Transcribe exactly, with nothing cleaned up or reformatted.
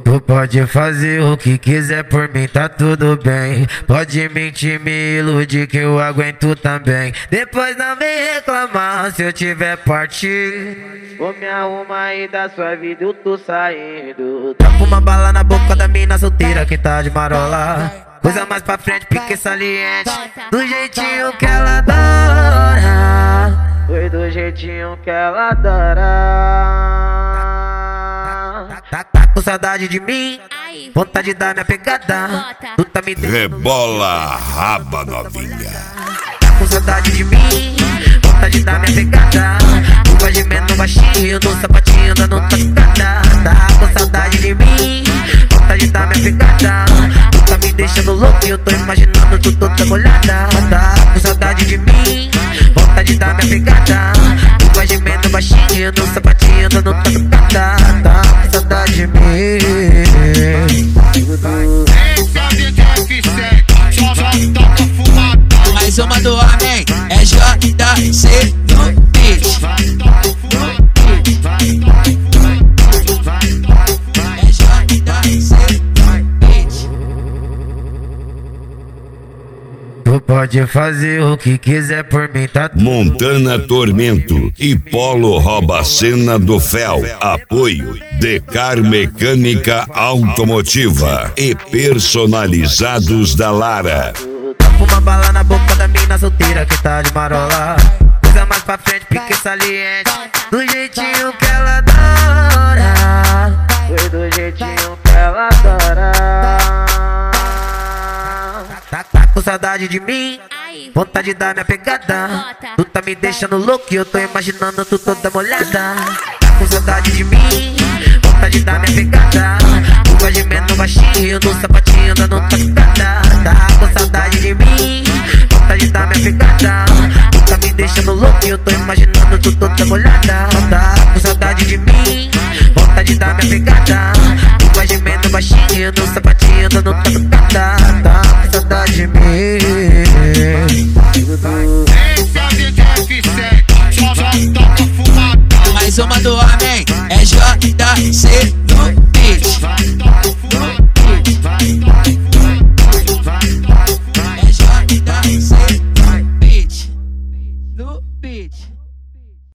Tu pode fazer o que quiser por mim, tá tudo bem. Pode mentir, me iludir que eu aguento também. Depois não vem reclamar se eu tiver partido. Vou me arrumar e da sua vida eu tô saindo. Tapo uma bala na boca da mina solteira que tá de marola. Coisa mais pra frente, pique saliente. Do jeitinho que ela adora. Foi do jeitinho que ela adora. Tá, tá com saudade de mim? Vontade de dar minha pegada. Tu tá me rebola raba novinha. Tá com saudade de mim? Vontade de dar minha pegada. Tu vai gemendo baixinho no sapatinho dando tacada. Tá com saudade de mim? Vontade de dar minha pegada. Tu tá me deixando louco e eu tô imaginando tu toda molhada. Tá com saudade de mim? Vontade de dar minha pegada. Tu vai gemendo baixinho no sapatinho dando tacada. Tá com saudade de mim? Esse é o D J F sete, só toca fumadão. Mais uma do homem, é J C no beat. É J C no beat. Tu pode fazer o que quiser por mim, tá? Montana Tormento e Polo rouba a cena do Fel. Apoio Decar Mecânica Automotiva e Personalizados da Lara. Tapo uma bala na boca da mina solteira que tá de marola. Coisa mais pra frente, pique saliente. Do jeitinho que ela adora. Foi do jeitinho que ela adora. Tá, tá com saudade de mim? Vontade de dar minha pegada. Tu tá me deixando louco e eu tô imaginando tu toda molhada. Tá com saudade de mim? Vontade de dar minha pegada. Tu vai gemendo baixinho no sapatinho dando tacada. Tá com saudade de mim? Vontade de dar minha pegada. Tu tá me deixando louco e eu tô imaginando tu toda molhada. Tá com saudade de mim? Vontade de dar minha pegada. Tu vai gemendo baixinho no sapatinho dando tacada. Tá com saudade de mim? Esse é o D J F sete, só toca fumadão. Mais uma do homem, é J C